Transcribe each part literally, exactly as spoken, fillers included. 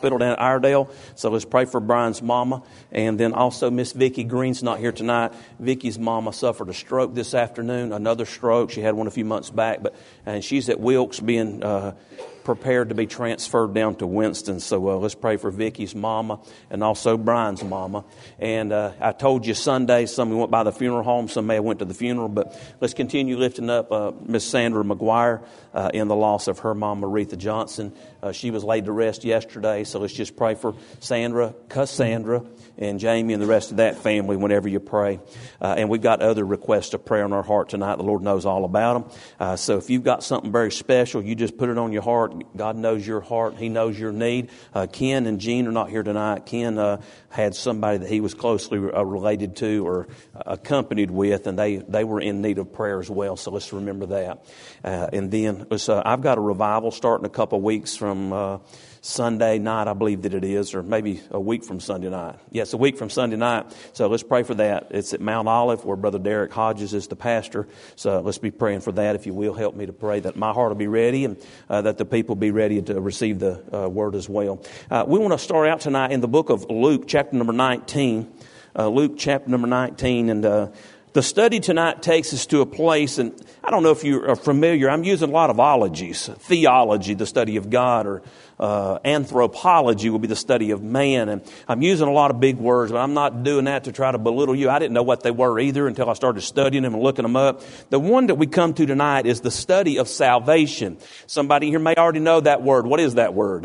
hospital down at Iredale. So let's pray for Brian's mama. And then also Miss Vicki Green's not here tonight. Vicki's mama suffered a stroke this afternoon, another stroke. She had one a few months back, but and she's at Wilkes being uh, prepared to be transferred down to Winston. So uh, let's pray for Vicki's mama and also Brian's mama. And uh, I told you Sunday, some went by the funeral home, some may have went to the funeral, but let's continue lifting up uh, Miss Sandra McGuire uh, in the loss of her mom, Aretha Johnson. Uh, she was laid to rest yesterday, so let's just pray for Sandra, Cassandra, and Jamie and the rest of that family whenever you pray. Uh, and we've got other requests of prayer in our heart tonight. The Lord knows all about them. Uh, so if you've got something very special, you just put it on your heart. God knows your heart. He knows your need. Uh, Ken and Jean are not here tonight. Ken uh, had somebody that he was closely uh, related to or accompanied with, and they, they were in need of prayer as well. So let's remember that. Uh, and then let's, uh, I've got a revival starting a couple of weeks from uh, Sunday night, I believe that it is, or maybe a week from Sunday night. Yes, a week from Sunday night. So let's pray for that. It's at Mount Olive where Brother Derek Hodges is the pastor. So let's be praying for that. If you will, help me to pray that my heart will be ready and uh, that the people be ready to receive the uh, word as well. Uh, we want to start out tonight in the book of Luke, chapter number nineteen. Uh, Luke, chapter number nineteen. And uh, the study tonight takes us to a place, and I don't know if you are familiar. I'm using a lot of ologies. Theology, the study of God, or Uh, anthropology will be the study of man. And I'm using a lot of big words, but I'm not doing that to try to belittle you. I didn't know what they were either until I started studying them and looking them up. The one that we come to tonight is the study of salvation. Somebody here may already know that word. What is that word?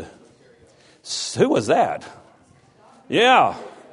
Who was that? Yeah.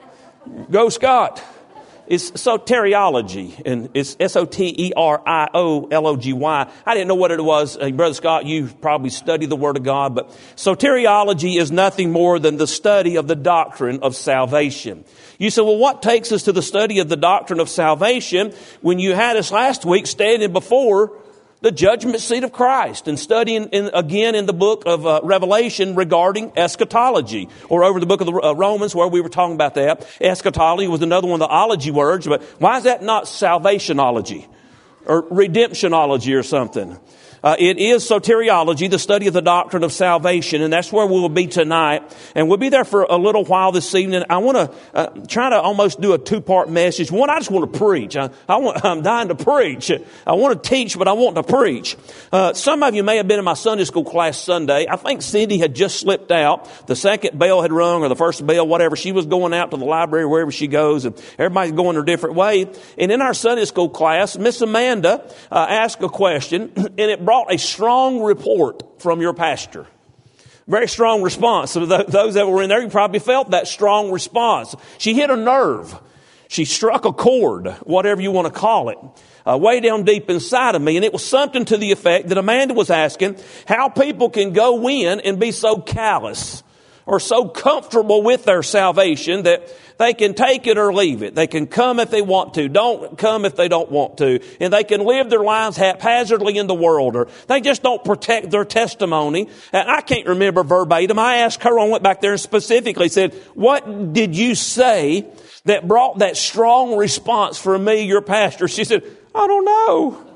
Go Scott. It's soteriology, and it's S O T E R I O L O G Y. I didn't know what it was. Uh, Brother Scott, you probably studied the Word of God, but soteriology is nothing more than the study of the doctrine of salvation. You say, well, what takes us to the study of the doctrine of salvation when you had us last week standing before the judgment seat of Christ and studying in, again in the book of uh, Revelation regarding eschatology, or over the book of the, uh, Romans where we were talking about that. Eschatology was another one of the ology words, but why is that not salvationology or redemptionology or something? Uh, it is soteriology, the study of the doctrine of salvation, and that's where we will be tonight. And we'll be there for a little while this evening. I want to uh, try to almost do a two-part message. One, I just want to preach. I, I want, I'm dying to preach. I want to teach, but I want to preach. Uh, some of you may have been in my Sunday school class Sunday. I think Cindy had just slipped out. The second bell had rung, or the first bell, whatever. She was going out to the library, wherever she goes, and everybody's going their different way. And in our Sunday school class, Miss Amanda uh, asked a question, and it brought a strong report from your pastor. Very strong response. So those that were in there, you probably felt that strong response. She hit a nerve. She struck a chord, whatever you want to call it, uh, way down deep inside of me. And it was something to the effect that Amanda was asking how people can go in and be so callous or so comfortable with their salvation that they can take it or leave it. They can come if they want to, don't come if they don't want to. And they can live their lives haphazardly in the world, or they just don't protect their testimony. And I can't remember verbatim. I asked her, I went back there and specifically said, what did you say that brought that strong response from me, your pastor? She said, I don't know.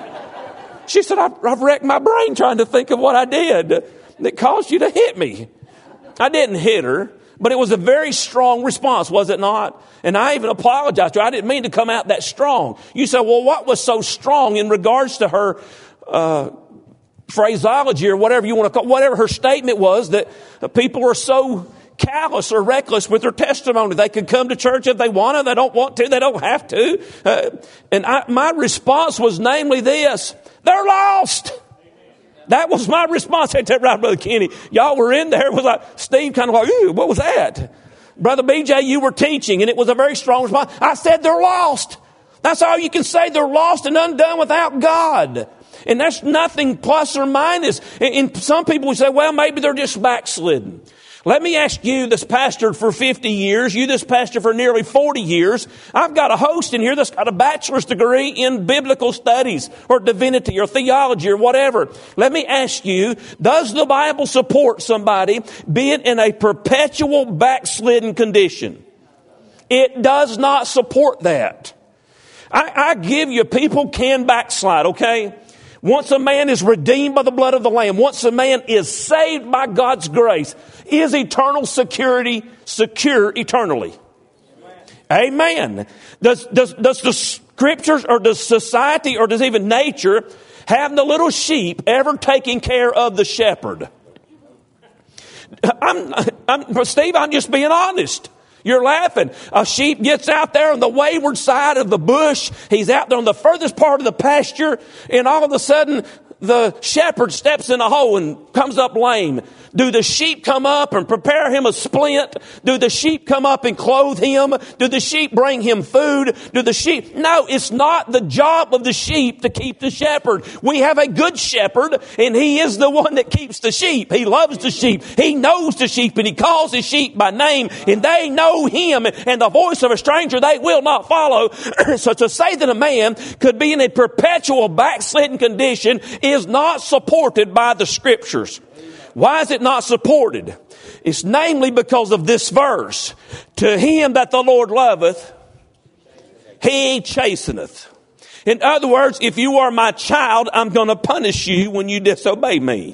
She said, I've, I've wrecked my brain trying to think of what I did that caused you to hit me. I didn't hit her, but it was a very strong response, was it not? And I even apologized to her. I didn't mean to come out that strong. You say, well, what was so strong in regards to her uh, phraseology or whatever you want to call, whatever her statement was, that people are so callous or reckless with their testimony. They can come to church if they want to. They don't want to. They don't have to. Uh, and I, my response was namely this: they're lost. That was my response. I tell you, right, Brother Kenny, y'all were in there. It was like Steve, kind of like, ooh, what was that? Brother B J, you were teaching, and it was a very strong response. I said they're lost. That's all you can say. They're lost and undone without God. And that's nothing plus or minus. And some people would say, well, maybe they're just backslidden. Let me ask you, this pastor for fifty years, you this pastor for nearly forty years. I've got a host in here that's got a bachelor's degree in biblical studies or divinity or theology or whatever. Let me ask you, does the Bible support somebody being in a perpetual backslidden condition? It does not support that. I, I give you, people can backslide, okay? once a man is redeemed by the blood of the Lamb, once a man is saved by God's grace, is eternal security secure eternally? Amen. Does, does, does the scriptures or does society or does even nature have the little sheep ever taking care of the shepherd? I'm, I'm, Steve, I'm just being honest. You're laughing. A sheep gets out there on the wayward side of the bush. He's out there on the furthest part of the pasture, and all of a sudden the shepherd steps in a hole and comes up lame. Do the sheep come up and prepare him a splint? Do the sheep come up and clothe him? Do the sheep bring him food? Do the sheep? No, it's not the job of the sheep to keep the shepherd. We have a good shepherd, and he is the one that keeps the sheep. He loves the sheep. He knows the sheep, and he calls his sheep by name, and they know him, and the voice of a stranger they will not follow. So to say that a man could be in a perpetual backslidden condition is not supported by the scriptures. Why is it not supported? It's namely because of this verse. To him that the Lord loveth, he chasteneth. In other words, if you are my child, I'm going to punish you when you disobey me.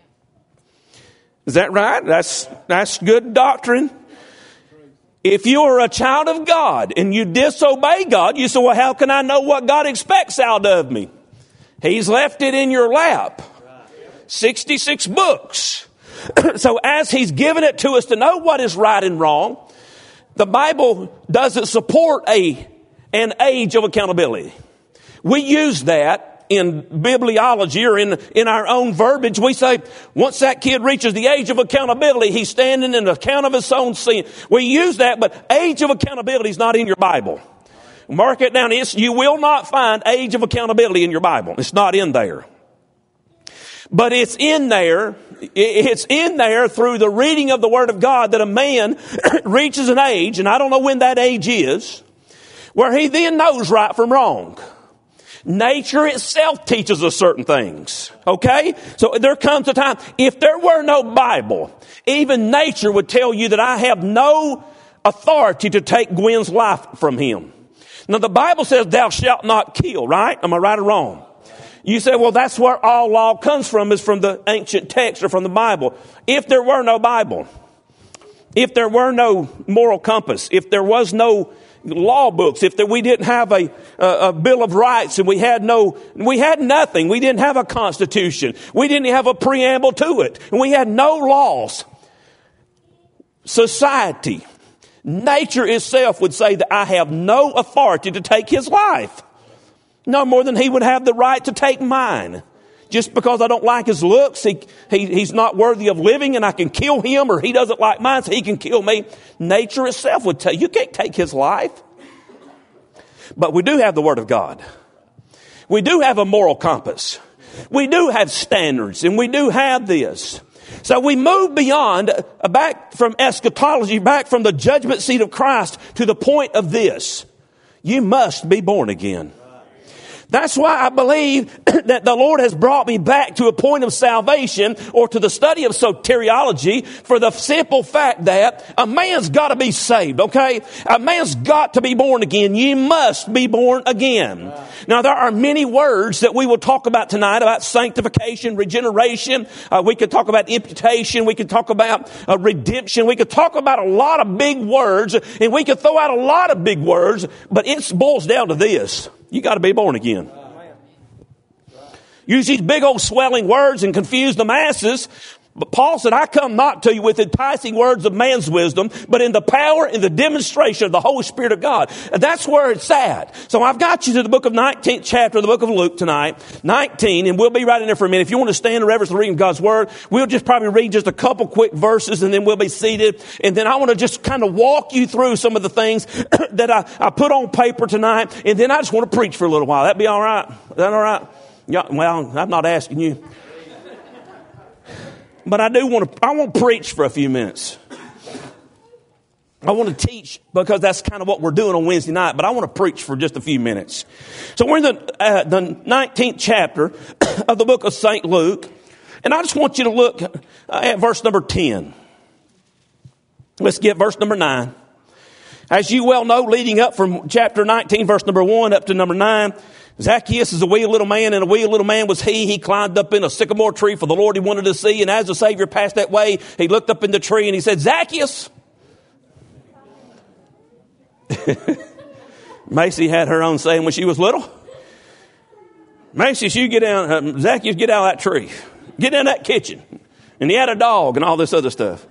Is that right? That's, that's good doctrine. If you are a child of God and you disobey God, you say, well, how can I know what God expects out of me? He's left it in your lap. sixty-six books. So as he's given it to us to know what is right and wrong, the Bible doesn't support a, an age of accountability. We use that in bibliology or in, in our own verbiage. We say, once that kid reaches the age of accountability, he's standing in the account of his own sin. We use that, but age of accountability is not in your Bible. Mark it down. It's, you will not find age of accountability in your Bible. It's not in there. But it's in there, it's in there through the reading of the Word of God that a man reaches an age, and I don't know when that age is, where he then knows right from wrong. Nature itself teaches us certain things. Okay? So there comes a time, if there were no Bible, even nature would tell you that I have no authority to take Gwen's life from him. Now the Bible says thou shalt not kill, right? Am I right or wrong? You say, well, that's where all law comes from, is from the ancient text or from the Bible. If there were no Bible, if there were no moral compass, if there was no law books, if there, we didn't have a, a, a Bill of Rights and we had no, we had nothing, we didn't have a constitution, we didn't have a preamble to it, and we had no laws, society, nature itself would say that I have no authority to take his life. No more than he would have the right to take mine. Just because I don't like his looks, he, he he's not worthy of living and I can kill him, or he doesn't like mine so he can kill me. Nature itself would tell you, you can't take his life. But we do have the Word of God. We do have a moral compass. We do have standards, and we do have this. So we move beyond, uh, back from eschatology, back from the judgment seat of Christ to the point of this. You must be born again. That's why I believe that the Lord has brought me back to a point of salvation, or to the study of soteriology, for the simple fact that a man's got to be saved, okay? A man's got to be born again. You must be born again. Now, there are many words that we will talk about tonight about sanctification, regeneration. Uh, we could talk about imputation. We could talk about uh, redemption. We could talk about a lot of big words, and we could throw out a lot of big words, but it boils down to this. You got to be born again. Use these big old swelling words and confuse the masses. But Paul said, I come not to you with enticing words of man's wisdom, but in the power and the demonstration of the Holy Spirit of God. And that's where it's at. So I've got you to the book of nineteenth chapter of the book of Luke tonight, nineteen, and we'll be right in there for a minute. If you want to stand and reverence the reading of God's Word, we'll just probably read just a couple quick verses, and then we'll be seated. And then I want to just kind of walk you through some of the things that I, I put on paper tonight, and then I just want to preach for a little while. That'd be all right? Is that all right? Yeah, well, I'm not asking you. But I do want to, I want to preach for a few minutes. I want to teach because that's kind of what we're doing on Wednesday night, but I want to preach for just a few minutes. So we're in the, uh, the nineteenth chapter of the book of Saint Luke, and I just want you to look at verse number ten. Let's get verse number nine. As you well know, leading up from chapter nineteen, verse number one up to number nine, Zacchaeus is a wee little man, and a wee little man was he. He climbed up in a sycamore tree for the Lord he wanted to see. And as the Savior passed that way, he looked up in the tree and he said, Zacchaeus. Macy had her own saying when she was little. Macy, you get down, uh, Zacchaeus, get out of that tree. Get in that kitchen. And he had a dog and all this other stuff.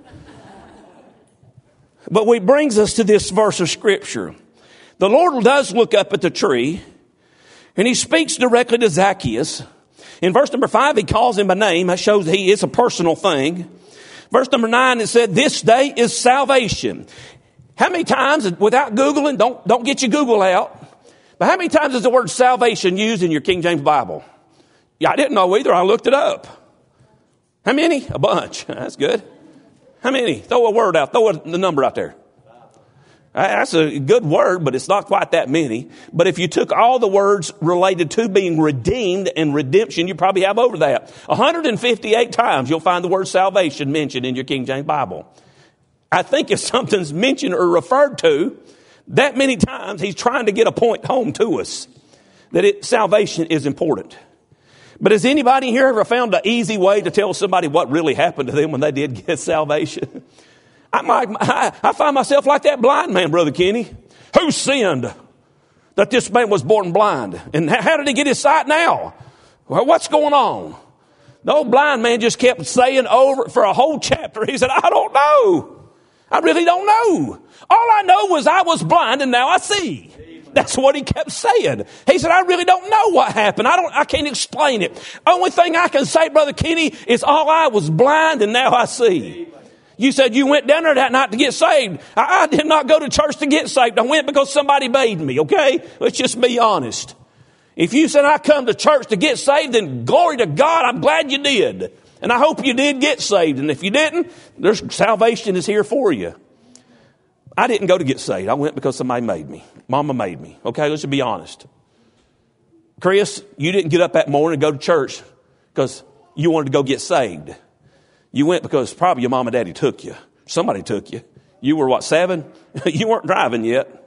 But what brings us to this verse of Scripture. The Lord does look up at the tree, and he speaks directly to Zacchaeus. In verse number five, he calls him by name. That shows that he is a personal thing. Verse number nine, it said, this day is salvation. How many times, without Googling, don't, don't get your Google out, but how many times is the word salvation used in your King James Bible? Yeah, I didn't know either. I looked it up. How many? A bunch. That's good. How many? Throw a word out. Throw a, the number out there. That's a good word, but it's not quite that many. But if you took all the words related to being redeemed and redemption, you probably have over that. one hundred fifty-eight times you'll find the word salvation mentioned in your King James Bible. I think if something's mentioned or referred to that many times, he's trying to get a point home to us that it, salvation is important. But has anybody here ever found an easy way to tell somebody what really happened to them when they did get salvation? I, might, I, I find myself like that blind man, Brother Kenny. Who sinned that this man was born blind? And how did he get his sight now? Well, what's going on? The old blind man just kept saying over for a whole chapter. He said, I don't know. I really don't know. All I know was I was blind and now I see. That's what he kept saying. He said, I really don't know what happened. I don't, I can't explain it. Only thing I can say, Brother Kenny, is all I was blind and now I see. You said you went down there that night to get saved. I, I did not go to church to get saved. I went because somebody made me, okay? Let's just be honest. If you said I come to church to get saved, then glory to God, I'm glad you did. And I hope you did get saved. And if you didn't, there's salvation is here for you. I didn't go to get saved. I went because somebody made me. Mama made me. Okay, let's just be honest. Chris, you didn't get up that morning and go to church because you wanted to go get saved. You went because probably your mom and daddy took you. Somebody took you. You were what, seven? You weren't driving yet.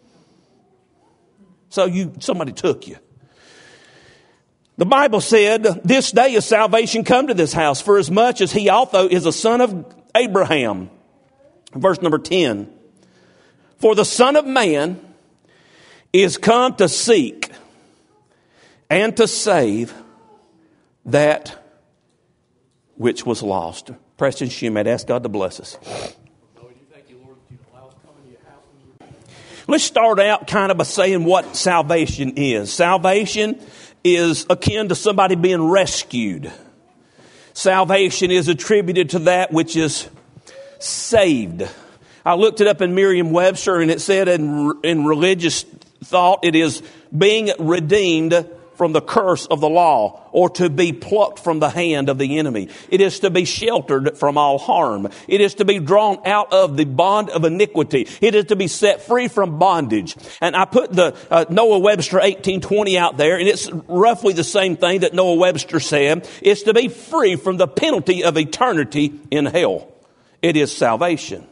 So you somebody took you. The Bible said, this day is salvation come to this house, for as much as he also is a son of Abraham. Verse number ten. For the Son of Man is come to seek and to save that which was lost. Preston Schumate, ask God to bless us. Let's start out kind of by saying what salvation is. Salvation is akin to somebody being rescued. Salvation is attributed to that which is saved. I looked it up in Merriam-Webster, and it said in, in religious thought, it is being redeemed from the curse of the law, or to be plucked from the hand of the enemy. It is to be sheltered from all harm. It is to be drawn out of the bond of iniquity. It is to be set free from bondage. And I put the uh, Noah Webster eighteen twenty out there, and it's roughly the same thing that Noah Webster said. It's to be free from the penalty of eternity in hell. It is salvation.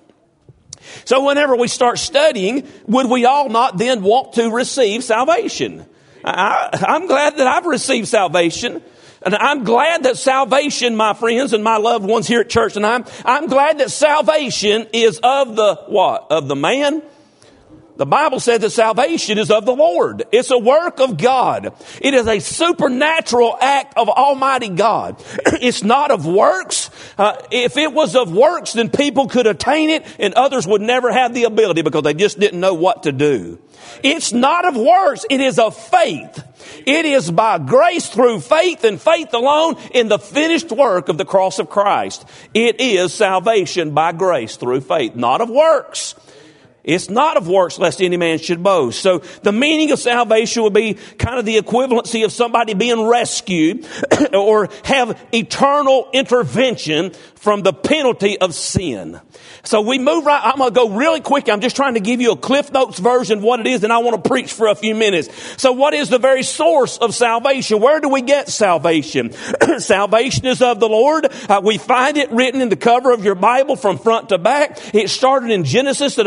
So whenever we start studying, would we all not then want to receive salvation? I, I'm glad that I've received salvation. And I'm glad that salvation, my friends and my loved ones here at church, and I'm, I'm glad that salvation is of the what? Of the man? The Bible says that salvation is of the Lord. It's a work of God. It is a supernatural act of Almighty God. It's not of works. Uh, if it was of works, then people could attain it and others would never have the ability because they just didn't know what to do. It's not of works. It is of faith. It is by grace through faith and faith alone in the finished work of the cross of Christ. It is salvation by grace through faith, not of works. It's not of works lest any man should boast. So the meaning of salvation would be kind of the equivalency of somebody being rescued or have eternal intervention from the penalty of sin. So we move right. I'm going to go really quick. I'm just trying to give you a Cliff Notes version of what it is, and I want to preach for a few minutes. So what is the very source of salvation? Where do we get salvation? Salvation is of the Lord. Uh, we find it written in the cover of your Bible from front to back. It started in Genesis that a man needed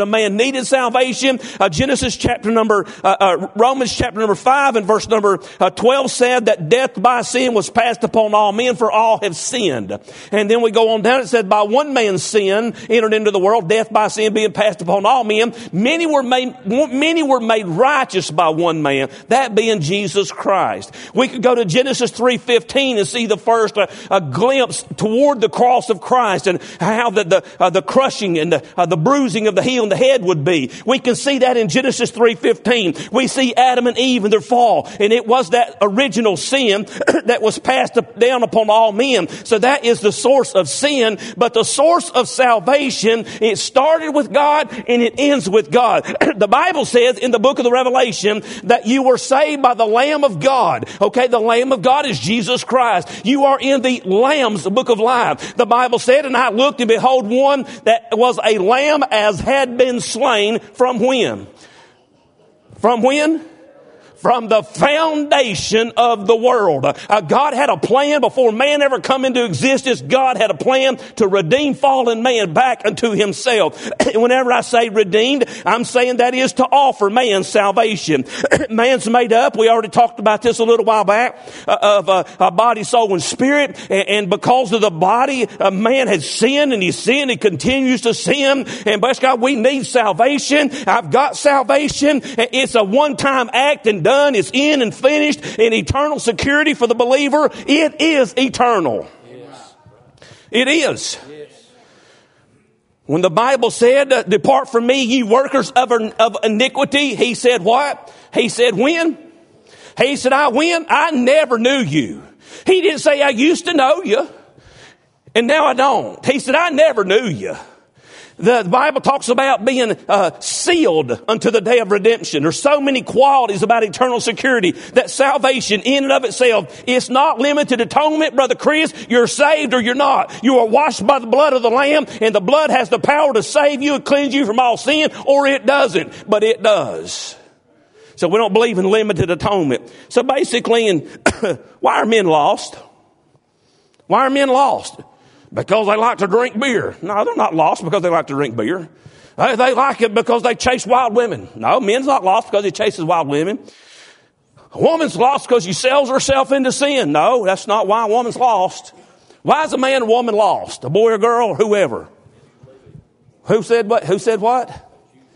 needed salvation. Uh, Genesis chapter number, uh, uh, Romans chapter number five and verse number uh, twelve said that death by sin was passed upon all men, for all have sinned. And then we go on down, it said by one man's sin entered into the world, death by sin being passed upon all men. Many were made, many were made righteous by one man, that being Jesus Christ. We could go to Genesis three fifteen and see the first uh, a glimpse toward the cross of Christ and how the the, uh, the crushing and the, uh, the bruising of the heel and the head would be. We can see that in Genesis three fifteen. We see Adam and Eve and their fall, and it was that original sin that was passed down upon all men. So that is the source of sin, but the source of salvation, it started with God and it ends with God. The Bible says in the book of the Revelation that you were saved by the Lamb of God. Okay, the Lamb of God is Jesus Christ. You are in the Lamb's book of life. The Bible said, and I looked and behold one that was a lamb as had been slain from when? From when? From the foundation of the world. Uh, God had a plan before man ever come into existence. God had a plan to redeem fallen man back unto himself. Whenever I say redeemed, I'm saying that is to offer man salvation. Man's made up, we already talked about this a little while back, uh, of uh, a body, soul, and spirit. And, and because of the body, uh, man has sinned, and he's sinned, he continues to sin. And bless God, we need salvation. I've got salvation. It's a one-time act and done. It's in and finished in eternal security for the believer. It is eternal. Yes. It is. Yes. When the Bible said, uh, depart from me, ye workers of, of iniquity, he said what? He said when? He said, I when? I never knew you. He didn't say, I used to know you, and now I don't. He said, I never knew you. The Bible talks about being uh, sealed unto the day of redemption. There's so many qualities about eternal security that salvation in and of itself is not limited to atonement. Brother Chris, you're saved or you're not. You are washed by the blood of the Lamb, and the blood has the power to save you and cleanse you from all sin, or it doesn't, but it does. So we don't believe in limited atonement. So basically, in, why are men lost? Why are men lost? Because they like to drink beer. No, they're not lost because they like to drink beer. They, they like it because they chase wild women. No, men's not lost because he chases wild women. A woman's lost because she sells herself into sin. No, that's not why a woman's lost. Why is a man or woman lost? A boy or girl or whoever? Who said what? Who said what?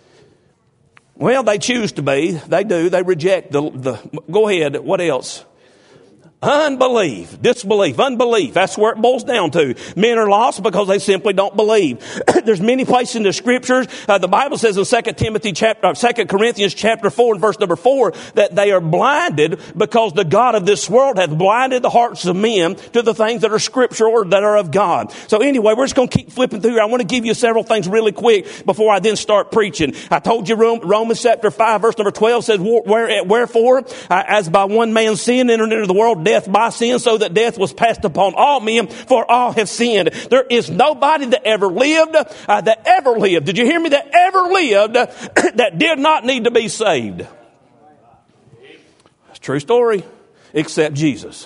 Well, they choose to be. They do. They reject the, the go ahead. What else? Unbelief, disbelief, unbelief. That's where it boils down to. Men are lost because they simply don't believe. There's many places in the scriptures. Uh, the Bible says in Second Timothy chapter, uh, Second Corinthians chapter four and verse number four that they are blinded because the God of this world hath blinded the hearts of men to the things that are scriptural or that are of God. So anyway, we're just going to keep flipping through here. I want to give you several things really quick before I then start preaching. I told you Romans chapter five verse number twelve says, wherefore, uh, as by one man's sin entered into the world, death by sin, so that death was passed upon all men, for all have sinned. There is nobody that ever lived, uh, that ever lived, did you hear me, that ever lived, that did not need to be saved. It's a true story, except Jesus.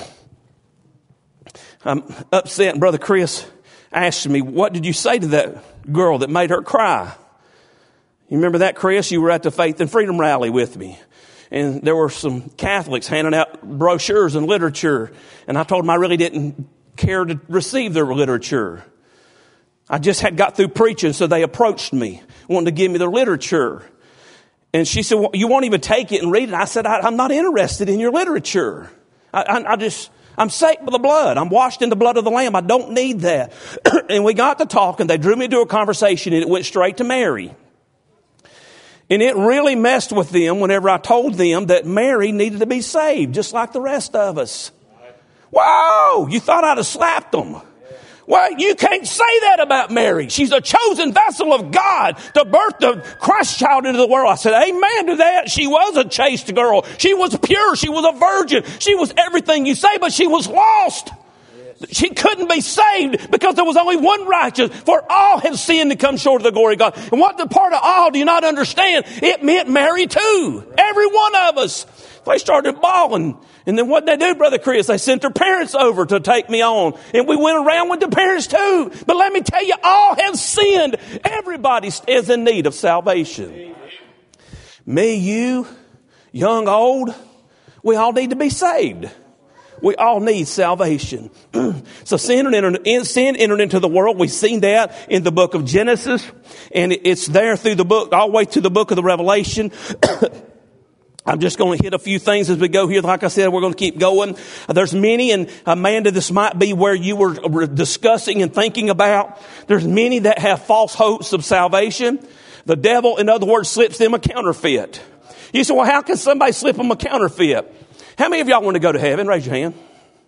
I'm upset, Brother Chris asked me, what did you say to that girl that made her cry? You remember that, Chris? You were at the Faith and Freedom rally with me. And there were some Catholics handing out brochures and literature. And I told them I really didn't care to receive their literature. I just had got through preaching, so they approached me, wanting to give me their literature. And she said, well, you won't even take it and read it. I said, I, I'm not interested in your literature. I, I, I just, I'm saved by the blood. I'm washed in the blood of the Lamb. I don't need that. And we got to talking. They drew me into a conversation, and it went straight to Mary. And it really messed with them whenever I told them that Mary needed to be saved, just like the rest of us. Wow, you thought I'd have slapped them. Well, you can't say that about Mary. She's a chosen vessel of God to birth the Christ child into the world. I said, amen to that. She was a chaste girl. She was pure. She was a virgin. She was everything you say, but she was lost. She couldn't be saved because there was only one righteous, for all have sinned to come short of the glory of God. And what the part of all do you not understand? It meant Mary too. Every one of us. They started bawling. And then what did they do, Brother Chris? They sent their parents over to take me on. And we went around with the parents too. But let me tell you, all have sinned. Everybody is in need of salvation. Amen. Me, you, young, old, we all need to be saved. We all need salvation. So sin entered, sin entered into the world. We've seen that in the book of Genesis. And it's there through the book, all the way to the book of the Revelation. I'm just going to hit a few things as we go here. Like I said, we're going to keep going. There's many, and Amanda, this might be where you were discussing and thinking about. There's many that have false hopes of salvation. The devil, in other words, slips them a counterfeit. You say, well, how can somebody slip them a counterfeit? How many of y'all want to go to heaven? Raise your hand.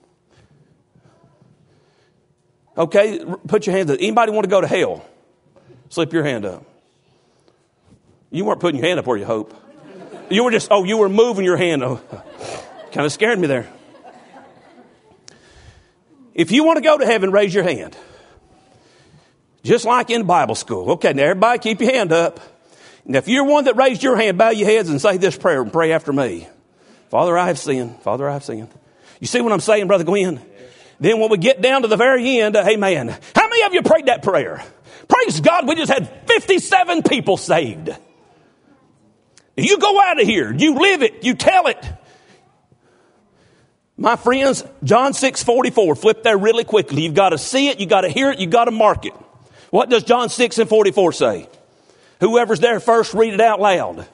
Okay, put your hands up. Anybody want to go to hell? Slip your hand up. You weren't putting your hand up, were you, Hope? You were just, oh, you were moving your hand. Oh, kind of scared me there. If you want to go to heaven, raise your hand. Just like in Bible school. Okay, now everybody keep your hand up. Now if you're one that raised your hand, bow your heads and say this prayer and pray after me. Father, I have sinned. Father, I have sinned. You see what I'm saying, Brother Glenn? Then when we get down to the very end, uh, amen. How many of you prayed that prayer? Praise God, we just had fifty-seven people saved. You go out of here. You live it. You tell it. My friends, John six forty-four. Flip there really quickly. You've got to see it. You've got to hear it. You've got to mark it. What does John six and forty-four say? Whoever's there first, read it out loud.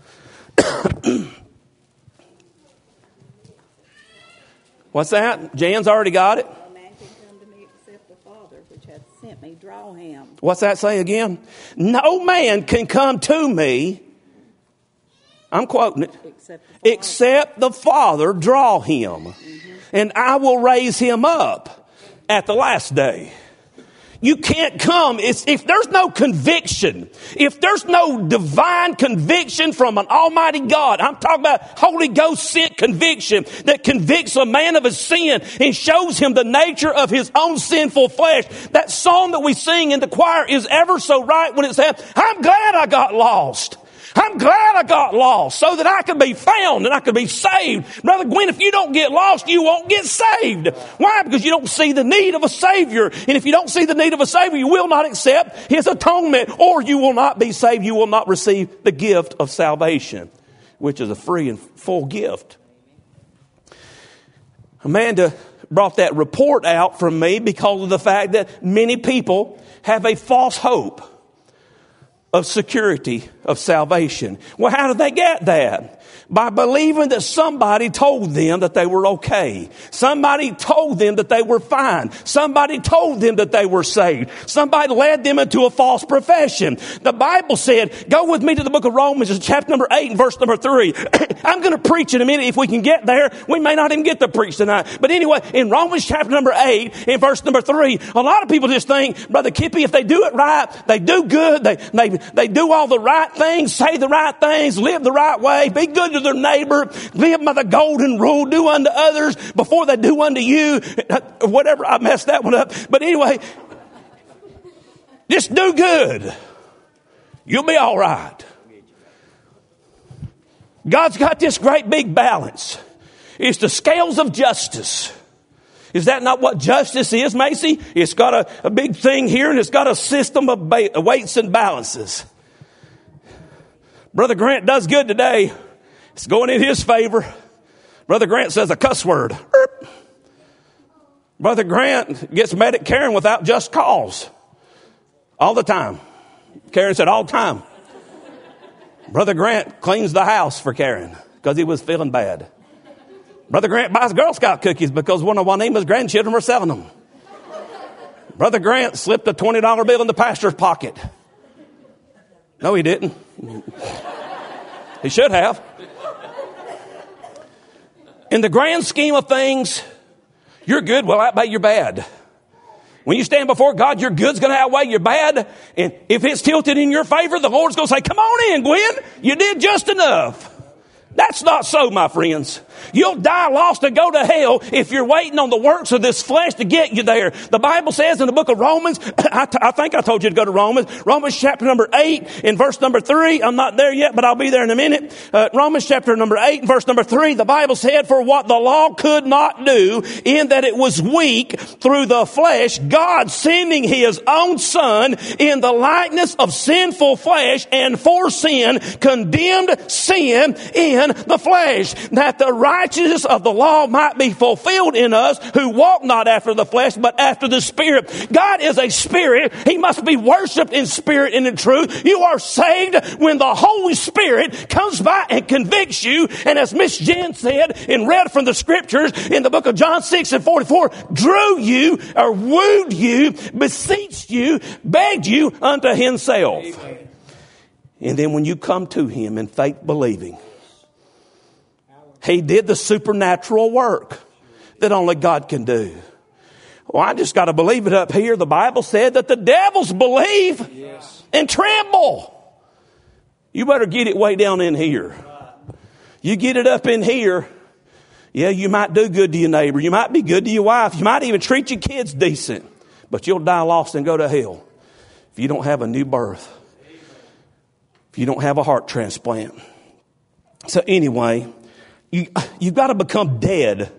What's that? Jan's already got it. No man can come to me except the Father which hath sent me. Draw him. What's that say again? No man can come to me. I'm quoting it. Except the Father, except the Father draw him. Mm-hmm. And I will raise him up at the last day. You can't come. It's, if there's no conviction, if there's no divine conviction from an almighty God, I'm talking about Holy Ghost sent conviction that convicts a man of his sin and shows him the nature of his own sinful flesh. That song that we sing in the choir is ever so right when it says, I'm glad I got lost. I'm glad I got lost so that I could be found and I could be saved. Brother Gwen, if you don't get lost, you won't get saved. Why? Because you don't see the need of a Savior. And if you don't see the need of a Savior, you will not accept His atonement, or you will not be saved. You will not receive the gift of salvation, which is a free and full gift. Amanda brought that report out from me because of the fact that many people have a false hope of security of salvation. Well, how did they get that? By believing that somebody told them that they were okay. Somebody told them that they were fine. Somebody told them that they were saved. Somebody led them into a false profession. The Bible said, go with me to the book of Romans, chapter number eight and verse number three. I'm going to preach in a minute. If we can get there, we may not even get to preach tonight. But anyway, in Romans chapter number eight and verse number three, a lot of people just think, Brother Kippy, if they do it right, they do good, they, they, they do all the right things, say the right things, live the right way, be good to their neighbor, live by the golden rule, do unto others before they do unto you. Whatever, I messed that one up. But anyway, just do good. You'll be all right. God's got this great big balance. It's the scales of justice. Is that not what justice is, Macy? It's got a, a big thing here, and it's got a system of ba- weights and balances. Brother Grant does good today. It's going in his favor. Brother Grant says a cuss word. Erp. Brother Grant gets mad at Karen without just cause. All the time. Karen said all the time. Brother Grant cleans the house for Karen because he was feeling bad. Brother Grant buys Girl Scout cookies because one of Juanima's grandchildren were selling them. Brother Grant slipped a twenty dollar bill in the pastor's pocket. No, he didn't. He should have. In the grand scheme of things, your good will outweigh your bad. When you stand before God, your good's going to outweigh your bad. And if it's tilted in your favor, the Lord's going to say, come on in, Gwen. You did just enough. That's not so, my friends. You'll die lost and go to hell if you're waiting on the works of this flesh to get you there. The Bible says in the book of Romans, I, t- I think I told you to go to Romans, Romans chapter number eight in verse number three. I'm not there yet, but I'll be there in a minute. Uh, Romans chapter number eight and verse number three, the Bible said, for what the law could not do in that it was weak through the flesh, God sending his own son in the likeness of sinful flesh and for sin condemned sin in the flesh, that the righteousness of the law might be fulfilled in us who walk not after the flesh but after the Spirit. God is a spirit. He must be worshiped in spirit and in truth. You are saved when the Holy Spirit comes by and convicts you, and as Miss Jen said and read from the scriptures in the book of John six and forty-four, drew you or wooed you, beseeched you, begged you unto himself. Amen. And then when you come to him in faith believing, he did the supernatural work that only God can do. Well, I just got to believe it up here. The Bible said that the devils believe yes. and tremble. You better get it way down in here. You get it up in here. Yeah, you might do good to your neighbor. You might be good to your wife. You might even treat your kids decent. But you'll die lost and go to hell if you don't have a new birth. If you don't have a heart transplant. So anyway, you, you've got to become dead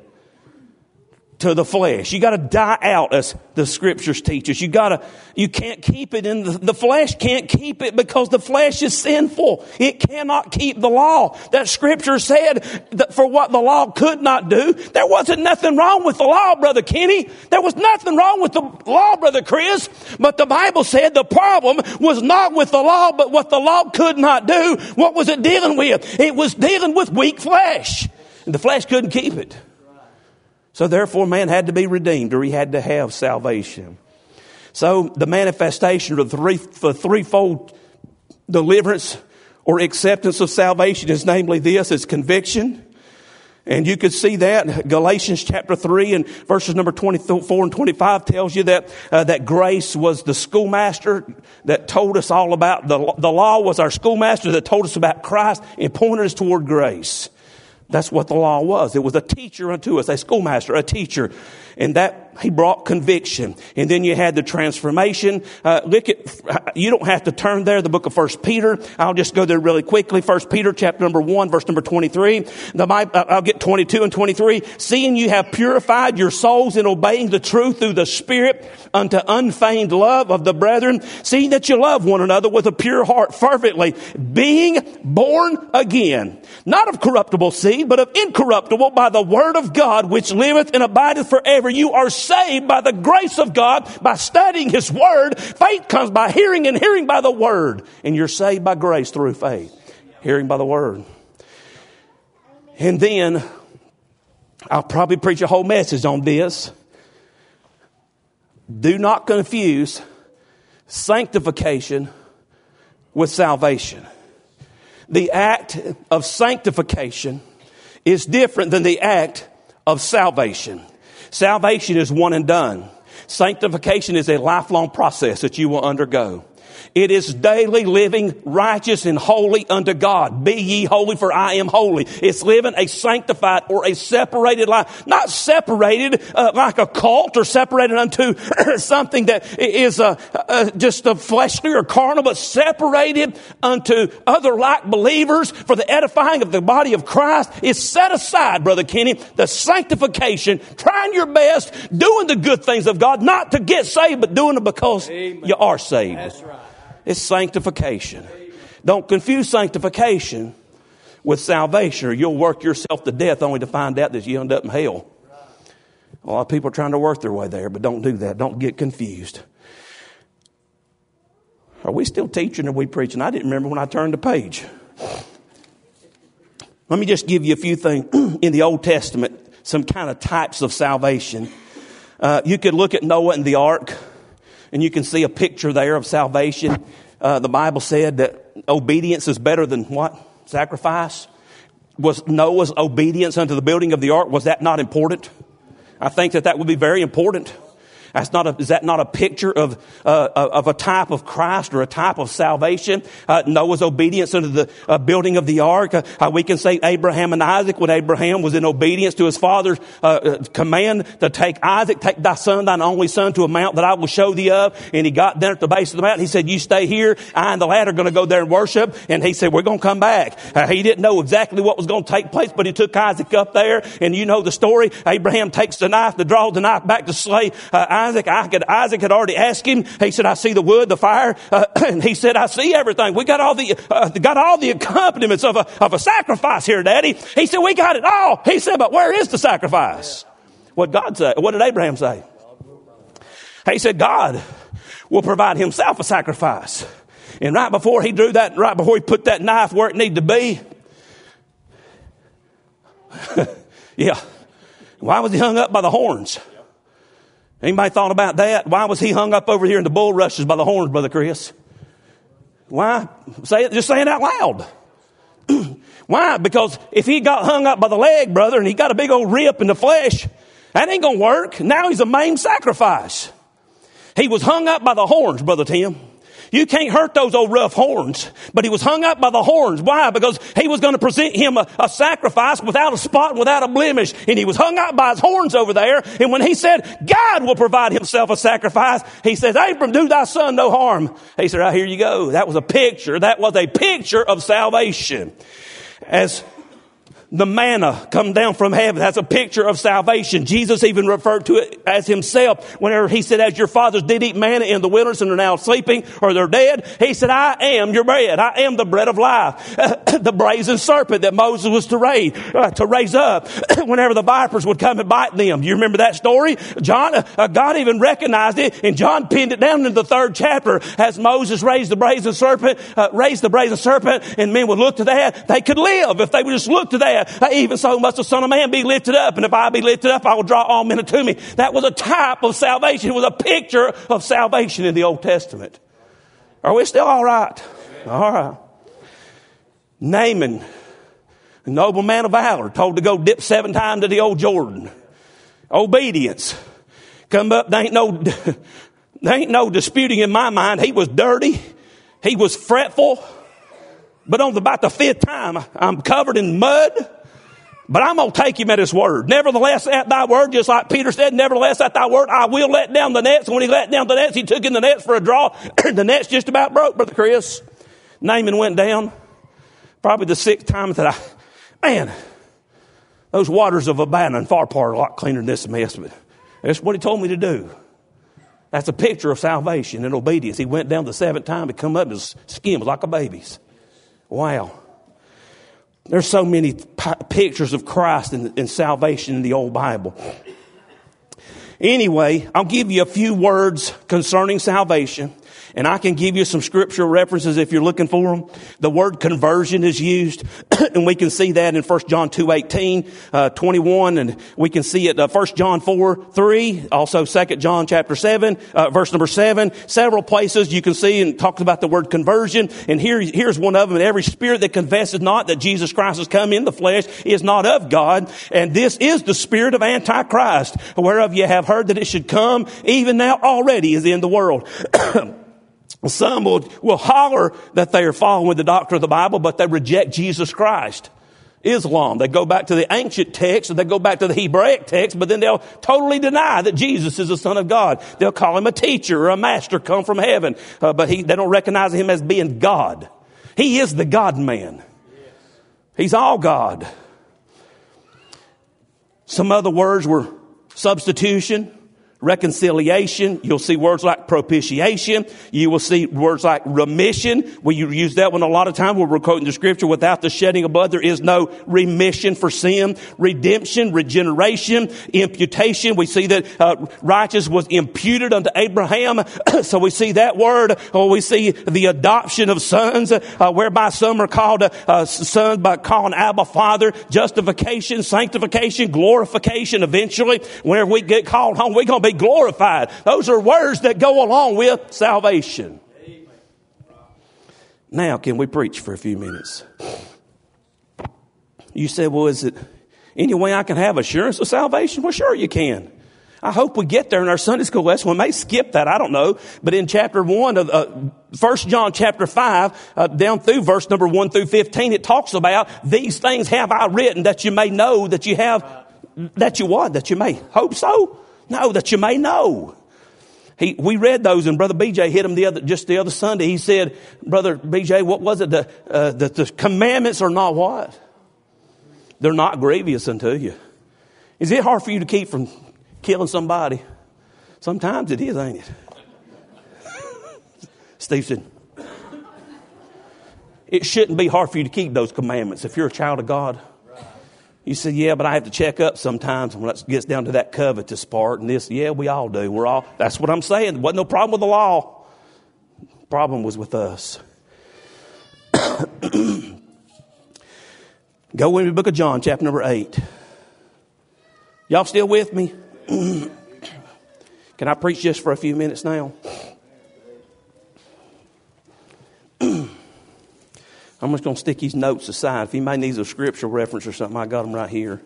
to the flesh. You got to die out, as the scriptures teach us. You got to, you can't keep it in the, the flesh can't keep it because the flesh is sinful. It cannot keep the law. That scripture said that for what the law could not do, there wasn't nothing wrong with the law, Brother Kenny. There was nothing wrong with the law, Brother Chris. But the Bible said the problem was not with the law, but what the law could not do. What was it dealing with? It was dealing with weak flesh. And the flesh couldn't keep it. So therefore, man had to be redeemed, or he had to have salvation. So the manifestation of the three, the threefold deliverance or acceptance of salvation is namely this, is conviction. And you could see that Galatians chapter three and verses number twenty-four and twenty-five tells you that uh, that grace was the schoolmaster that told us all about, the, the law was our schoolmaster that told us about Christ and pointed us toward grace. That's what the law was. It was a teacher unto us, a schoolmaster, a teacher. And that, he brought conviction. And then you had the transformation. Uh, look at, you don't have to turn there, the book of First Peter. I'll just go there really quickly. First Peter chapter number one, verse number twenty-three. The Bible, I'll get twenty-two and twenty-three. Seeing you have purified your souls in obeying the truth through the Spirit unto unfeigned love of the brethren, seeing that you love one another with a pure heart fervently, being born again, not of corruptible seed, but of incorruptible by the word of God, which liveth and abideth forever. You are saved by the grace of God, by studying his word. Faith comes by hearing, and hearing by the word. And you're saved by grace through faith. Hearing by the word. And then, I'll probably preach a whole message on this. Do not confuse sanctification with salvation. The act of sanctification is different than the act of salvation. Salvation is one and done. Sanctification is a lifelong process that you will undergo. It is daily living righteous and holy unto God. Be ye holy, for I am holy. It's living a sanctified or a separated life. Not separated uh, like a cult or separated unto something that is uh, uh, just a fleshly or carnal, but separated unto other like believers for the edifying of the body of Christ. Is set aside, Brother Kenny, the sanctification, trying your best, doing the good things of God, not to get saved, but doing it because Amen. You are saved. That's right. It's sanctification. Don't confuse sanctification with salvation, or you'll work yourself to death only to find out that you end up in hell. A lot of people are trying to work their way there, but don't do that. Don't get confused. Are we still teaching or are we preaching? I didn't remember when I turned the page. Let me just give you a few things in the Old Testament, some kind of types of salvation. Uh, you could look at Noah and the ark, and you can see a picture there of salvation. Uh, the Bible said that obedience is better than what? Sacrifice. Was Noah's obedience unto the building of the ark, was that not important? I think that that would be very important. That's not a, is that not a picture of uh, of a type of Christ or a type of salvation? Uh, Noah's obedience unto the uh, building of the ark. Uh, we can say Abraham and Isaac, when Abraham was in obedience to his father's uh, command to take Isaac, take thy son, thine only son, to a mount that I will show thee of. And he got down at the base of the mountain. He said, you stay here. I and the lad are going to go there and worship. And he said, we're going to come back. Uh, he didn't know exactly what was going to take place, but he took Isaac up there. And you know the story. Abraham takes the knife to draw the knife back to slay uh, Isaac. Isaac had already asked him. He said, I see the wood, the fire. Uh, and he said, I see everything. We got all the, uh, got all the accompaniments of a, of a sacrifice here, Daddy. He said, we got it all. He said, but where is the sacrifice? What God say? What did Abraham say? He said, God will provide himself a sacrifice. And right before he drew that, right before he put that knife where it needed to be, yeah. Why was he hung up by the horns? Anybody thought about that? Why was he hung up over here in the bulrushes by the horns, Brother Chris? Why? Say it, just say it out loud. Why? Because if he got hung up by the leg, brother, and he got a big old rip in the flesh, that ain't going to work. Now he's a maimed sacrifice. He was hung up by the horns, Brother Tim. You can't hurt those old rough horns. But he was hung up by the horns. Why? Because he was going to present him a, a sacrifice without a spot, without a blemish. And he was hung up by his horns over there. And when he said, God will provide himself a sacrifice, he says, Abram, do thy son no harm. He said, right, here you go. That was a picture. That was a picture of salvation. As the manna come down from heaven, that's a picture of salvation. Jesus even referred to it as himself whenever he said, as your fathers did eat manna in the wilderness and are now sleeping or they're dead. He said, I am your bread. I am the bread of life. Uh, the brazen serpent that Moses was to raise, uh, to raise up whenever the vipers would come and bite them. Do you remember that story? John, uh, God even recognized it, and John pinned it down in the third chapter as Moses raised the brazen serpent, uh, raised the brazen serpent, and men would look to that. They could live if they would just look to that. Even so must the Son of Man be lifted up. And if I be lifted up, I will draw all men unto me. That was a type of salvation. It was a picture of salvation in the Old Testament. Are we still all right? All right. Naaman, a noble man of valor, told to go dip seven times to the old Jordan. Obedience. Come up, there ain't no, there ain't no disputing in my mind. He was dirty. He was fretful. But on the, about the fifth time, I'm covered in mud. But I'm going to take him at his word. Nevertheless, at thy word, just like Peter said, nevertheless, at thy word, I will let down the nets. And when he let down the nets, he took in the nets for a draw. The nets just about broke, Brother Chris. Naaman went down. Probably the sixth time that I, man, those waters of Abana far apart are a lot cleaner than this mess. But that's what he told me to do. That's a picture of salvation and obedience. He went down the seventh time. He come up, his skin was like a baby's. Wow. There's so many p- pictures of Christ and, and salvation in the old Bible. Anyway, I'll give you a few words concerning salvation. And I can give you some scriptural references if you're looking for them. The word conversion is used, and we can see that in First John two eighteen, uh, twenty-one, and we can see it uh, First John four three, also Second John chapter seven, uh, verse number seven. Several places you can see and talks about the word conversion. And here, here's one of them. And every spirit that confesses not that Jesus Christ has come in the flesh is not of God. And this is the spirit of Antichrist, whereof ye have heard that it should come, even now already is in the world. Some will, will holler that they are following the doctrine of the Bible, but they reject Jesus Christ. Islam, they go back to the ancient text, and they go back to the Hebraic text, but then they'll totally deny that Jesus is the Son of God. They'll call him a teacher or a master come from heaven, uh, but he, they don't recognize him as being God. He is the God-man. He's all God. Some other words were substitution, reconciliation. You'll see words like propitiation. You will see words like remission. We use that one a lot of times when we're quoting the scripture. Without the shedding of blood, there is no remission for sin. Redemption, regeneration, imputation. We see that uh, righteous was imputed unto Abraham. So we see that word. Or we see the adoption of sons, uh, whereby some are called uh, uh, sons by calling Abba Father. Justification, sanctification, glorification. Eventually, whenever we get called home, we're going to be glorified. Those are words that go along with salvation. Amen. Now, can we preach for a few minutes? You said, well, is it any way I can have assurance of salvation? Well, sure you can. I hope we get there in our Sunday school lesson. We may skip that. I don't know. But in chapter one of uh, First John chapter five, uh, down through verse number one through fifteen, it talks about these things have I written that you may know that you have, that you what? That you may hope so? No, that you may know. He, we read those, and Brother B J hit him the other, just the other Sunday. He said, Brother B J, what was it? The, uh, the, the commandments are not what? They're not grievous unto you. Is it hard for you to keep from killing somebody? Sometimes it is, ain't it? Steve said, it shouldn't be hard for you to keep those commandments if you're a child of God. You say, yeah, but I have to check up sometimes when it gets down to that covetous part and this. Yeah, we all do. We're all, that's what I'm saying. There wasn't no problem with the law. The problem was with us. Go into the book of John, chapter number eight. Y'all still with me? Can I preach just for a few minutes now? I'm just going to stick these notes aside. If anybody needs a scriptural reference or something, I got them right here.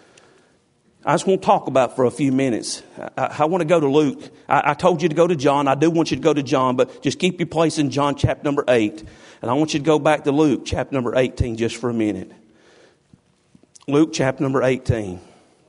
I just want to talk about for a few minutes. I, I want to go to Luke. I, I told you to go to John. I do want you to go to John, but just keep your place in John chapter number eight. And I want you to go back to Luke chapter number eighteen just for a minute. Luke chapter number eighteen.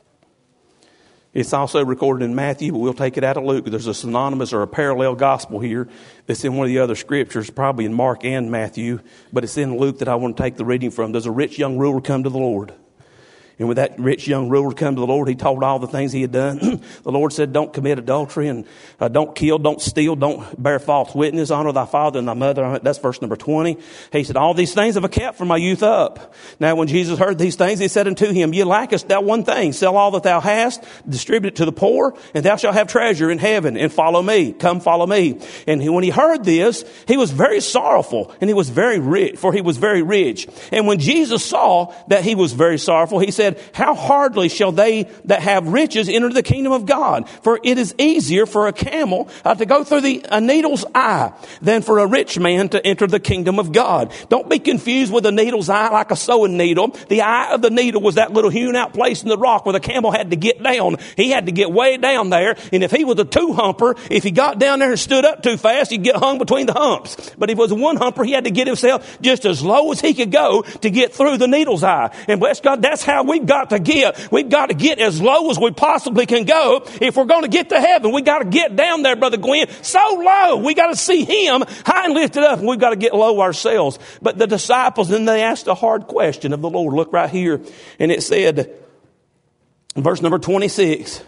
It's also recorded in Matthew, but we'll take it out of Luke. There's a synonymous or a parallel gospel here that's in one of the other scriptures, probably in Mark and Matthew, but it's in Luke that I want to take the reading from. There's a rich young ruler come to the Lord. And when that rich young ruler come to the Lord, he told all the things he had done. The Lord said, don't commit adultery and uh, don't kill, don't steal, don't bear false witness, honor thy father and thy mother. That's verse number twenty. He said, all these things have I kept from my youth up. Now when Jesus heard these things, he said unto him, ye lackest thou one thing. Sell all that thou hast, distribute it to the poor, and thou shalt have treasure in heaven, and follow me. Come follow me. And he, when he heard this, he was very sorrowful, and he was very rich, for he was very rich. And when Jesus saw that he was very sorrowful, he said, how hardly shall they that have riches enter the kingdom of God? For it is easier for a camel uh, to go through the, a needle's eye than for a rich man to enter the kingdom of God. Don't be confused with a needle's eye like a sewing needle. The eye of the needle was that little hewn out place in the rock where the camel had to get down. He had to get way down there. And if he was a two-humper, if he got down there and stood up too fast, he'd get hung between the humps. But if he was a one-humper, he had to get himself just as low as he could go to get through the needle's eye. And bless God, that's how we've got to get. We've got to get as low as we possibly can go. If we're going to get to heaven, we got to get down there, Brother Gwen, so low. We got to see him high and lifted up, and we've got to get low ourselves. But the disciples, then they asked a hard question of the Lord. Look right here. And it said, verse number twenty-six,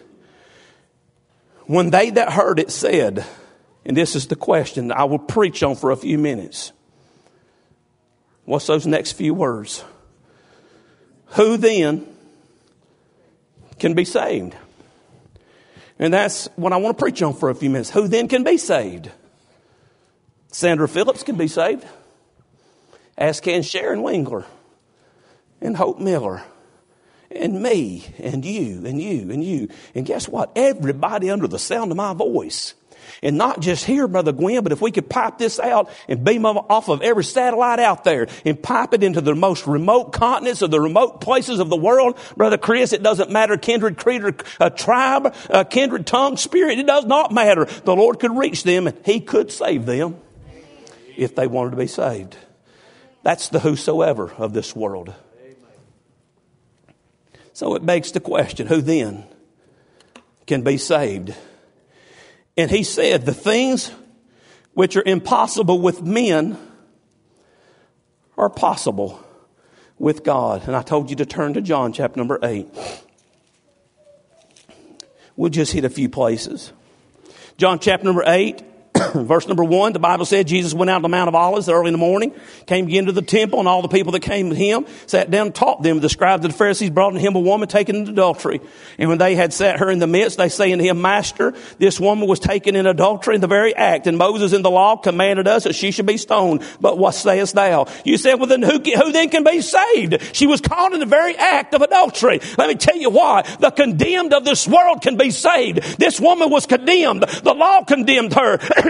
when they that heard it said, and this is the question that I will preach on for a few minutes. What's those next few words? Who then can be saved? And that's what I want to preach on for a few minutes. Who then can be saved? Sandra Phillips can be saved. As can Sharon Wingler and Hope Miller and me and you and you and you. And guess what? Everybody under the sound of my voice. And not just here, Brother Gwen, but if we could pipe this out and beam off of every satellite out there and pipe it into the most remote continents or the remote places of the world, Brother Chris, it doesn't matter kindred, creed, or uh, tribe, uh, kindred, tongue, spirit. It does not matter. The Lord could reach them and he could save them if they wanted to be saved. That's the whosoever of this world. So it begs the question, who then can be saved? And he said, the things which are impossible with men are possible with God. And I told you to turn to John chapter number eight. We'll just hit a few places. John chapter number eight. Verse number one, the Bible said Jesus went out to the Mount of Olives early in the morning, came again to the temple, and all the people that came with him sat down and taught them. The scribes and the Pharisees brought unto him a woman taken in adultery. And when they had set her in the midst, they say unto him, Master, this woman was taken in adultery in the very act, and Moses in the law commanded us that she should be stoned. But what sayest thou? You said, well then who, who then can be saved? She was caught in the very act of adultery. Let me tell you why. The condemned of this world can be saved. This woman was condemned. The law condemned her.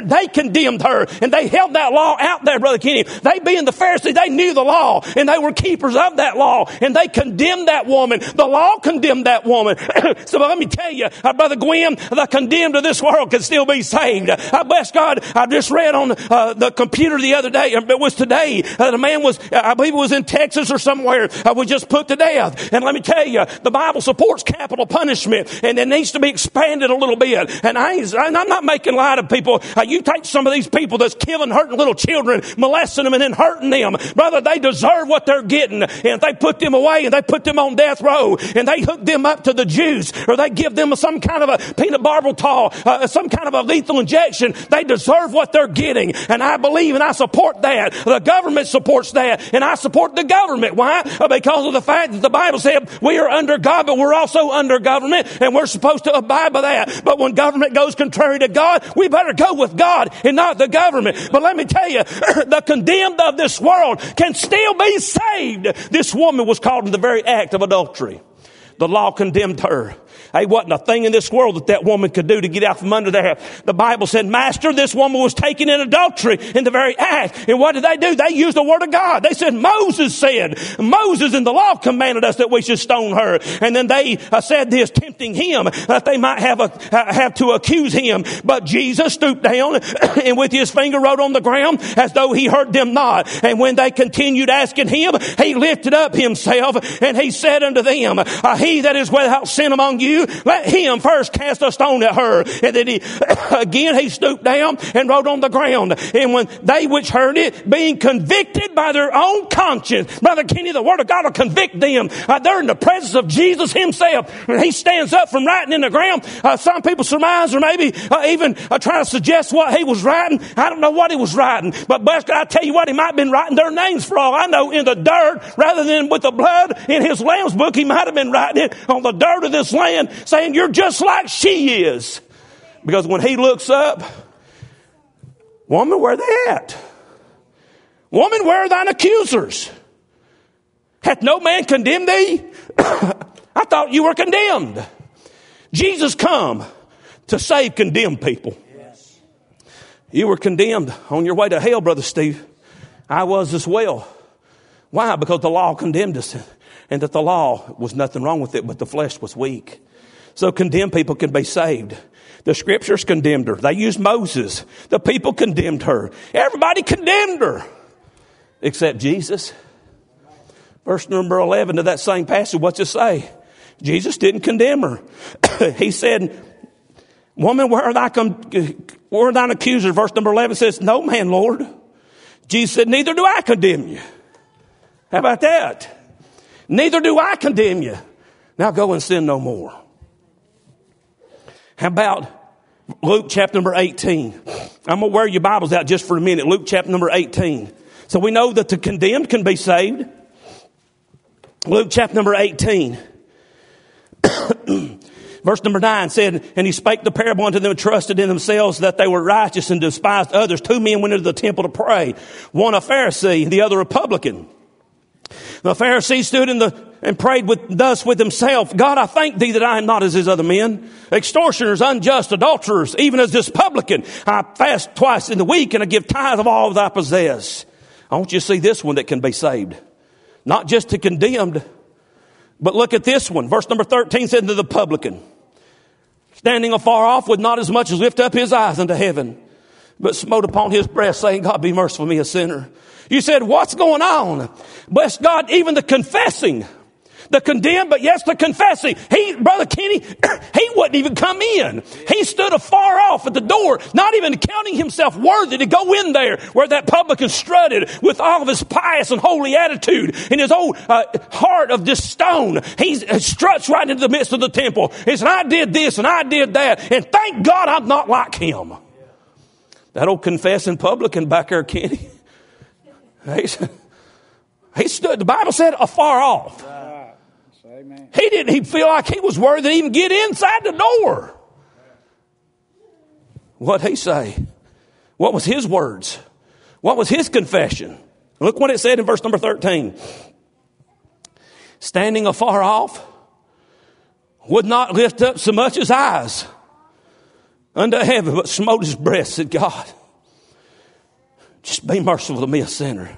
they condemned her, and they held that law out there, Brother Kenny. They being the Pharisees, they knew the law, and they were keepers of that law, and they condemned that woman. The law condemned that woman. So let me tell you, uh, Brother Gwynn, the condemned of this world can still be saved. I bless God. I just read on uh, the computer the other day, it was today, uh, the man was, I believe it was in Texas or somewhere, uh, was just put to death. And let me tell you, the Bible supports capital punishment, and it needs to be expanded a little bit. And I ain't, I'm not making light of people. Uh, you take some of these people that's killing, hurting little children, molesting them, and then hurting them. Brother, they deserve what they're getting. And if they put them away and they put them on death row and they hook them up to the juice, or they give them some kind of a peanut barbital, uh, some kind of a lethal injection, they deserve what they're getting. And I believe and I support that. The government supports that, and I support the government. Why? Because of the fact that the Bible said we are under God, but we're also under government, and we're supposed to abide by that. But when government goes contrary to God, we better go with God and not the government. But let me tell you, the condemned of this world can still be saved. This woman was caught in the very act of adultery. The law condemned her. There wasn't a thing in this world that that woman could do to get out from under there. The Bible said, Master, this woman was taken in adultery in the very act. And what did they do? They used the word of God. They said, Moses said, Moses in the law commanded us that we should stone her. And then they uh, said this, tempting him, that they might have, a, uh, have to accuse him. But Jesus stooped down and with his finger wrote on the ground as though he heard them not. And when they continued asking him, he lifted up himself and he said unto them, uh, He that is without sin among you, let him first cast a stone at her. And then he, again, he stooped down and wrote on the ground. And when they which heard it, being convicted by their own conscience, Brother Kenny, the word of God will convict them. Uh, they're in the presence of Jesus himself. And he stands up from writing in the ground. Uh, some people surmise or maybe uh, even uh, try to suggest what he was writing. I don't know what he was writing. But bless God, I tell you what, he might have been writing their names for all I know in the dirt rather than with the blood in his Lamb's book. He might have been writing it on the dirt of this land, saying, you're just like she is. Because when he looks up, woman, where they at? Woman, where are thine accusers? Hath no man condemned thee? I thought you were condemned. Jesus come to save condemned people. Yes. You were condemned on your way to hell, Brother Steve. I was as well. Why? Because the law condemned us. And that the law was nothing wrong with it, but the flesh was weak. So condemned people can be saved. The scriptures condemned her. They used Moses. The people condemned her. Everybody condemned her. Except Jesus. Verse number eleven of that same passage, what's it say? Jesus didn't condemn her. He said, woman, where are, thy com- where are thine accusers? Verse number eleven says, no man, Lord. Jesus said, neither do I condemn you. How about that? Neither do I condemn you. Now go and sin no more. How about Luke chapter number eighteen? I'm going to wear your Bibles out just for a minute. Luke chapter number eighteen. So we know that the condemned can be saved. Luke chapter number eighteen. Verse number nine said, and he spake the parable unto them and trusted in themselves that they were righteous and despised others. Two men went into the temple to pray. One a Pharisee, the other a publican. The Pharisee stood in the and prayed with, thus with himself, God, I thank thee that I am not as his other men, extortioners, unjust, adulterers, even as this publican. I fast twice in the week and I give tithe of all that I possess. I want you to see this one that can be saved. Not just the condemned, but look at this one. Verse number thirteen said to the publican, standing afar off, would not as much as lift up his eyes unto heaven, but smote upon his breast, saying, God, be merciful to me, a sinner. You said, what's going on? Bless God, even the confessing, the condemned, but yes, the confessing. He, Brother Kenny, he wouldn't even come in. He stood afar off at the door, not even counting himself worthy to go in there where that publican strutted with all of his pious and holy attitude and his old uh, heart of just stone. He struts right into the midst of the temple. He said, I did this and I did that, and thank God I'm not like him. That old confessing publican back there, Kenny, he, he stood, the Bible said, afar off. Right. Amen. He didn't even feel like he was worthy to even get inside the door. What'd he say? What was his words? What was his confession? Look what it said in verse number thirteen. Standing afar off, would not lift up so much as eyes unto heaven, but smote his breast, said, God, just be merciful to me, a sinner.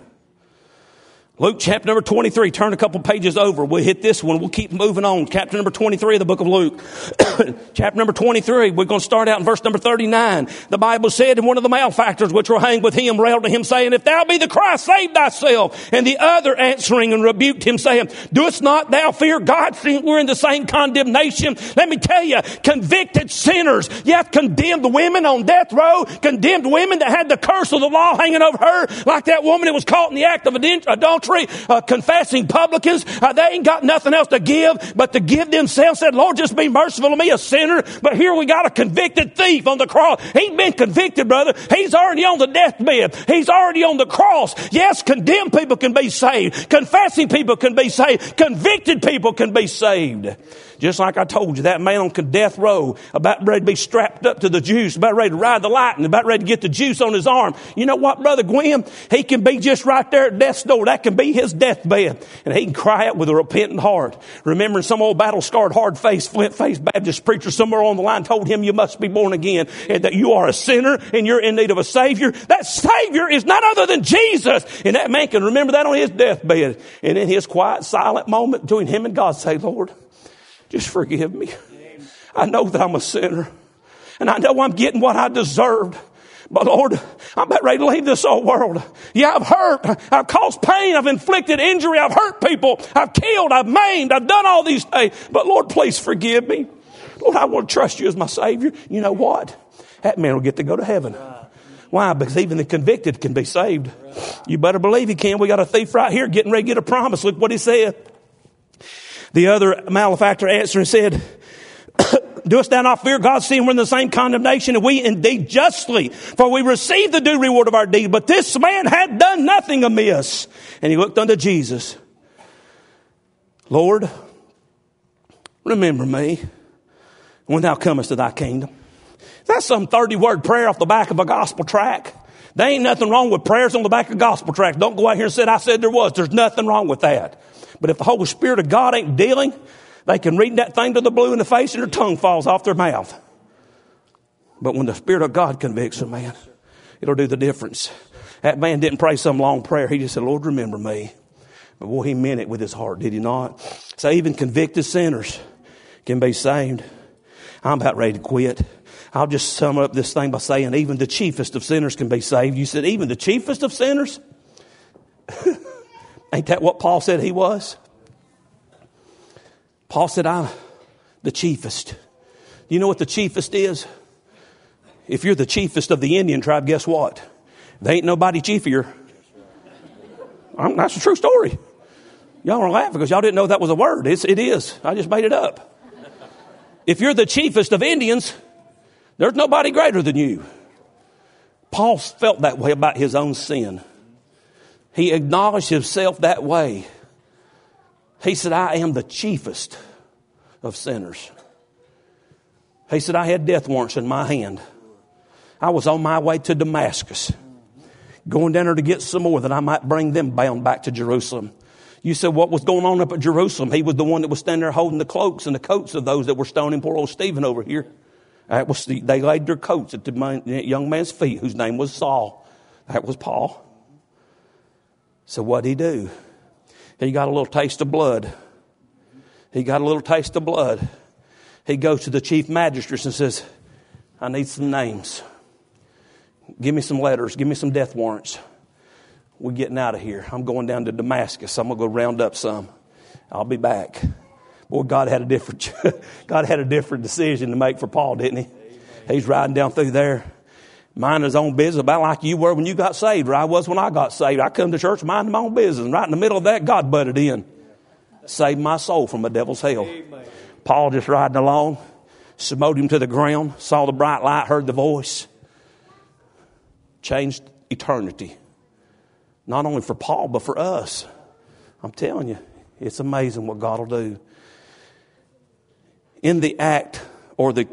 Luke chapter number twenty-three, turn a couple pages over. We'll hit this one. We'll keep moving on. Chapter number twenty-three of the book of Luke. Chapter number twenty-three, we're going to start out in verse number thirty-nine. The Bible said, and one of the malefactors which were hanged with him railed to him, saying, if thou be the Christ, save thyself. And the other answering and rebuked him, saying, doest not thou fear God, seeing we're in the same condemnation? Let me tell you, convicted sinners, yes, condemned women on death row, condemned women that had the curse of the law hanging over her, like that woman that was caught in the act of adultery. Uh, confessing publicans, uh, they ain't got nothing else to give but to give themselves. Said, Lord, just be merciful to me, a sinner. But here we got a convicted thief on the cross. He's been convicted, brother. He's already on the deathbed. He's already on the cross. Yes, condemned people can be saved. Confessing people can be saved. Convicted people can be saved. Just like I told you, that man on death row, about ready to be strapped up to the juice, about ready to ride the lightning, about ready to get the juice on his arm. You know what, Brother Gwynn? He can be just right there at death's door. That can be his deathbed. And he can cry out with a repentant heart. Remembering some old battle-scarred, hard-faced, flint-faced Baptist preacher somewhere on the line told him you must be born again and that you are a sinner and you're in need of a Savior. That Savior is none other than Jesus. And that man can remember that on his deathbed. And in his quiet, silent moment between him and God, say, Lord, just forgive me. I know that I'm a sinner. And I know I'm getting what I deserved. But Lord, I'm about ready to leave this old world. Yeah, I've hurt. I've caused pain. I've inflicted injury. I've hurt people. I've killed. I've maimed. I've done all these things. But Lord, please forgive me. Lord, I want to trust you as my Savior. You know what? That man will get to go to heaven. Why? Because even the convicted can be saved. You better believe he can. We got a thief right here getting ready to get a promise. Look what he said. The other malefactor answered and said, doest thou not fear God, seeing we're in the same condemnation, and we indeed justly, for we receive the due reward of our deed. But this man had done nothing amiss. And he looked unto Jesus. Lord, remember me when thou comest to thy kingdom. That's some thirty-word prayer off the back of a gospel tract. There ain't nothing wrong with prayers on the back of gospel tract. Don't go out here and say, I said there was. There's nothing wrong with that. But if the Holy Spirit of God ain't dealing, they can read that thing to the blue in the face and their tongue falls off their mouth. But when the Spirit of God convicts a man, it'll do the difference. That man didn't pray some long prayer. He just said, Lord, remember me. But boy, he meant it with his heart, did he not? So even convicted sinners can be saved. I'm about ready to quit. I'll just sum up this thing by saying even the chiefest of sinners can be saved. You said even the chiefest of sinners? Ain't that what Paul said he was? Paul said, I'm the chiefest. You know what the chiefest is? If you're the chiefest of the Indian tribe, guess what? There ain't nobody chiefier. I'm, that's a true story. Y'all are laughing because y'all didn't know that was a word. It's, it is. I just made it up. If you're the chiefest of Indians, there's nobody greater than you. Paul felt that way about his own sin. He acknowledged himself that way. He said, I am the chiefest of sinners. He said, I had death warrants in my hand. I was on my way to Damascus, going down there to get some more that I might bring them bound back to Jerusalem. You said, what was going on up at Jerusalem? He was the one that was standing there holding the cloaks and the coats of those that were stoning poor old Stephen over here. That was the, they laid their coats at the young man's feet, whose name was Saul. That was Paul. So what did he do? He got a little taste of blood. He got a little taste of blood. He goes to the chief magistrate and says, I need some names. Give me some letters. Give me some death warrants. We're getting out of here. I'm going down to Damascus. I'm going to go round up some. I'll be back. Boy, God had a different, God had a different decision to make for Paul, didn't he? He's riding down through there, minding his own business, about like you were when you got saved, or I was when I got saved. I come to church minding my own business, and right in the middle of that, God butted in. Saved my soul from a devil's hell. Amen. Paul just riding along, smote him to the ground, saw the bright light, heard the voice. Changed eternity. Not only for Paul, but for us. I'm telling you, it's amazing what God will do. In the act, or the,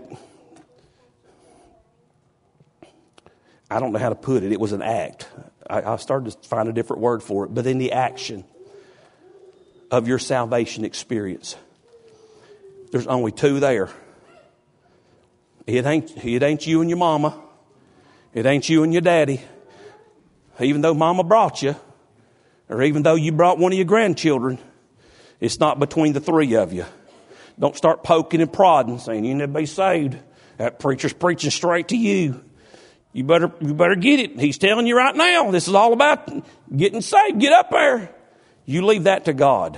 I don't know how to put it, it was an act. I, I started to find a different word for it, but in the action of your salvation experience, there's only two there. It ain't, it ain't you and your mama. It ain't you and your daddy. Even though mama brought you, or even though you brought one of your grandchildren, it's not between the three of you. Don't start poking and prodding, saying you need to be saved. That preacher's preaching straight to you. You better, you better get it. He's telling you right now, this is all about getting saved. Get up there. You leave that to God.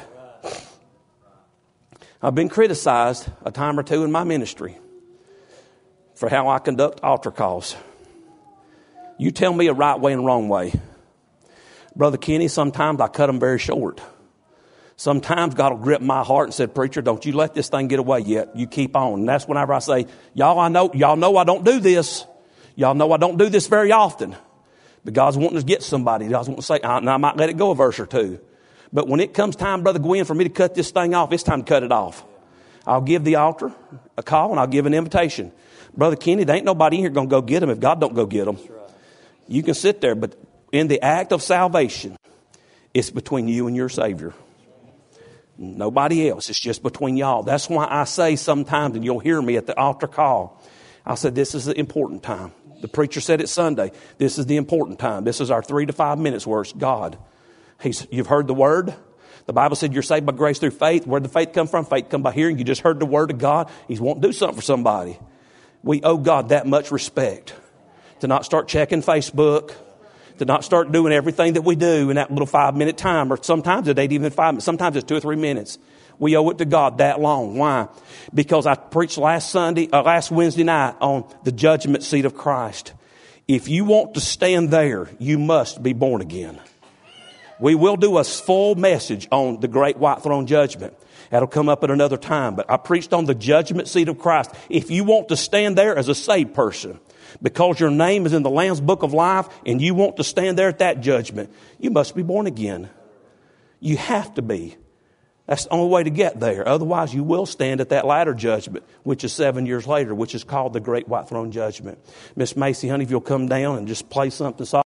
I've been criticized a time or two in my ministry for how I conduct altar calls. You tell me a right way and a wrong way. Brother Kenny, sometimes I cut them very short. Sometimes God will grip my heart and said, preacher, don't you let this thing get away yet. You keep on. And that's whenever I say, y'all, I know, y'all know I don't do this. Y'all know I don't do this very often. But God's wanting to get somebody. God's wanting to say, and I might let it go a verse or two. But when it comes time, Brother Gwen, for me to cut this thing off, it's time to cut it off. I'll give the altar a call and I'll give an invitation. Brother Kenny, there ain't nobody in here going to go get them if God don't go get them. You can sit there, but in the act of salvation, it's between you and your Savior. Nobody else. It's just between y'all. That's why I say sometimes, and you'll hear me at the altar call, I said, this is the important time. The preacher said it Sunday. This is the important time. This is our three to five minutes where it's God. He's, you've heard the word. The Bible said you're saved by grace through faith. Where did the faith come from? Faith come by hearing. You just heard the word of God. He's wanting to do something for somebody. We owe God that much respect. To not start checking Facebook. To not start doing everything that we do in that little five minute time. Or sometimes it ain't even five minutes. Sometimes it's two or three minutes. We owe it to God that long. Why? Because I preached last Sunday, uh, last Wednesday night on the judgment seat of Christ. If you want to stand there, you must be born again. We will do a full message on the great white throne judgment. That'll come up at another time. But I preached on the judgment seat of Christ. If you want to stand there as a saved person, because your name is in the Lamb's Book of Life, and you want to stand there at that judgment, you must be born again. You have to be. That's the only way to get there. Otherwise, you will stand at that latter judgment, which is seven years later, which is called the Great White Throne Judgment. Miss Macy, honey, if you'll come down and just play something soft.